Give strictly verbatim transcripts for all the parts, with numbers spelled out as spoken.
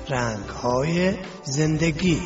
رنگ‌های زندگی.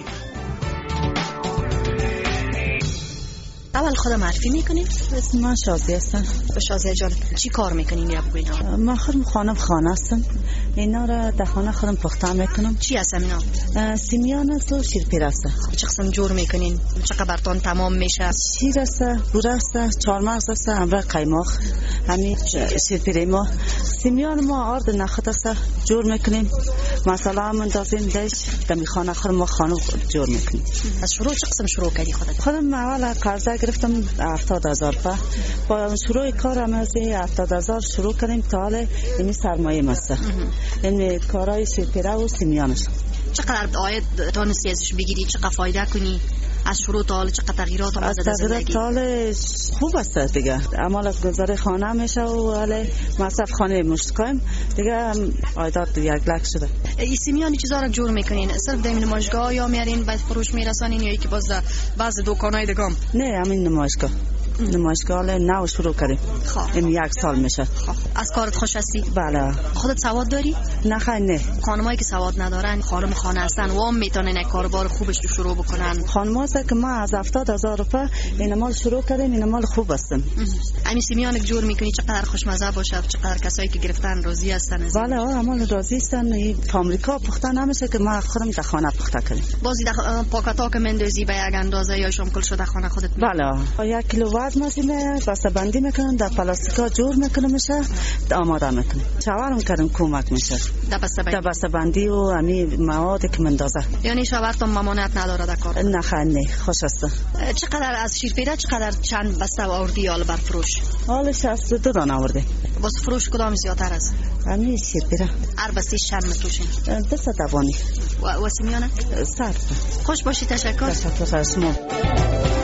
اول خود معرفی میکنیم؟ اسم من شازی هستم. شازی جان چی کار میکنین یا بگوین؟ من خودم خانم خانه هستم. اینا را در خانه خودم پخته میکنم. چی هستم اینا؟ سیمیان است و شیرپیر است. چه قسم جور میکنین؟ چقدر برتون تمام میشه؟ شیر است، بوره است، چهارمغز است، امر قیماق، همین شیرپیر ما. سیمیان ما آرد نخود است، جور میکنیم. مساله هم اندازیم دیش دمی خانه خودم ما خانه جور میکنیم. از شروع چه قسم شروع کردی خودت؟ خودم اول قرضه گرفتم هفتاد هزار با با شروع کارم از هفتاد هزار شروع کردیم تا حال این سرمایه مسته این کارهای شیرپیره و سیمیانش. چقدر آید تانستی ازش بگیری؟ چقدر فایده کنی؟ از شروع تا حال چقدر تغییرات آمده در زندگی؟ تغییرات تا حال خوب است دیگه. عمل از گذار خانه میشه و حال مصرف خانه مشتکایم دیگه عایدات یک لک شده. این سیمیانی چیزا رو جور میکنین؟ صرف در نمایشگاه یا میارین بعد فروش میرسانین یا یکی باز بعض دکانای دیگه؟ نه همین نمایشگاه. نمایشگاه نو شروع کردیم. این یک سال میشه. از کارت خوش هستی؟ بله. خودت سواد داری؟ نه خیر نه. خانمایی که سواد ندارن خانم خانه هستن وام میتونن یک کاربار خوبش رو شروع بکنن. خانم‌ها که ما از هفتاد هزار روپیه این مال شروع کردیم این مال خوب هستن. همین سیمیانک جور میکنی چقدر خوشمزه باشه؟ چقدر کسایی که گرفتن راضی هستن؟ بله عمل راضی هستن. این آمریکا پخته نمیشه که ما خودم در خانه پخته کردیم. بازی در پاکتا که مندازی به یک اندازه یا شامکل شده خانه خودت؟ بله یک کیلو وزن ماشینه بسته بندی میکنن در پلاستیکا جور میکنه میشه آماده میکنه. شاورم کردم کمک میشه در بسته بندی. در بسته بندی و همین مواد که مندازه. یعنی شاورتون ممانعت نداره در کار؟ نه خیر نه خوش است. چقدر از شیرپیره چقدر چند بسته آوردی حال بر فروش؟ حال شصت و دو دانه آورده. باز فروش کدام زیادتر است؟ همین شیرپیره. هر بسته چند میفروشین؟ دست دوانی. و و سیمیانه؟ صد. خوش باشی. تشکر. تشکر از شما.